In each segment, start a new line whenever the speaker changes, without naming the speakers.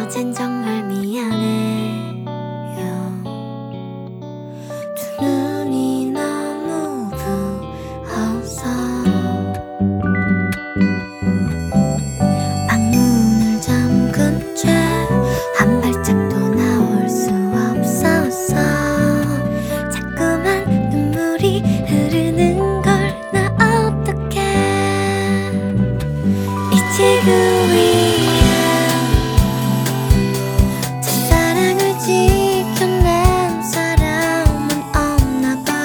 어젠 정말 미안해요. 두 눈이 너무 부어서 방문을 잠근 채 한 발짝도 나올 수 없었어. 자꾸만 눈물이 흐르는 걸 나 어떡해. 이 지금 위에 첫사랑을 지켜낸 사람은 없나 봐.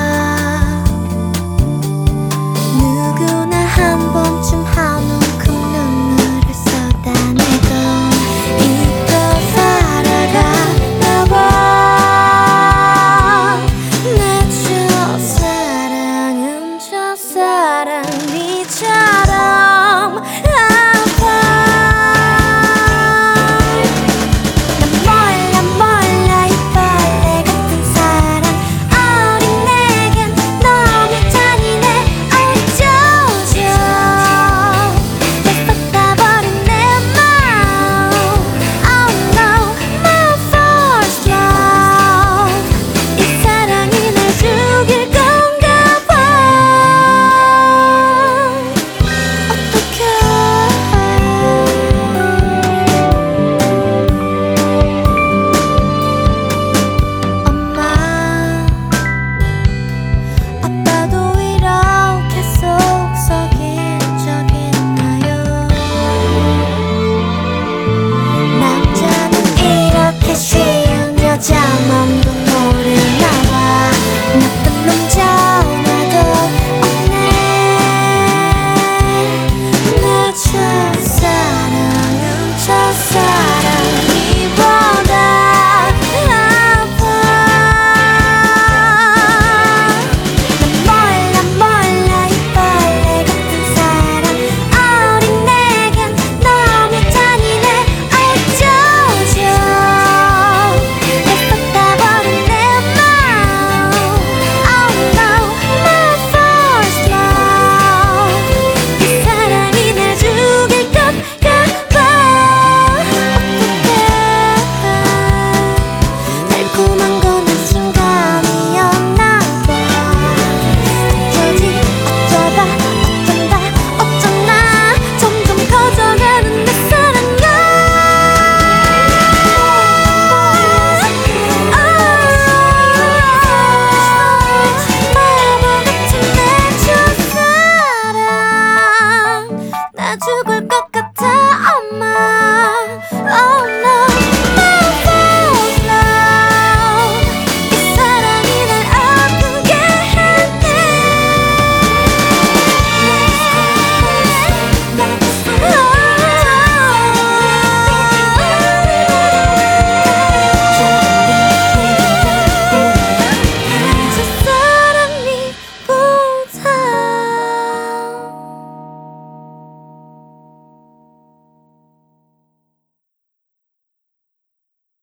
누구나 한 번쯤 한 움큼 눈물을 쏟아내고 잊고 살아가나 봐. 내 첫사랑은 첫사랑이처럼 아파. 난 몰라 이 벌레 같은 사랑. 어린 내겐 너무 잔인해. 어쩌죠. 내 쏟아버린 내 마음. Oh no, my first love. 이 사랑이 날 죽일 건가 봐. 어떡해. 엄마 아빠도 이렇게 속썩인 적 있나요? 남자는 이렇게 쉬운 여자 맘도 모르나 봐. 나쁜 놈 전화도 없네. 내 첫사랑은 첫사랑이보다 아파. 난 몰라 이 벌레 같은 사랑. 어린 내겐 너무 잔인해. 어쩌죠. 내 쏟아버린 내 마음. Oh no, my first love. 이 사랑이 날 죽일 것 같아. 어떡해. 달콤한 건 한순간이었나 봐. 어쩌지 어쩌다 어쩐다 어쩌나 점점 커져가는 내 사랑아. 바보 같은 내 첫사랑. 나 주고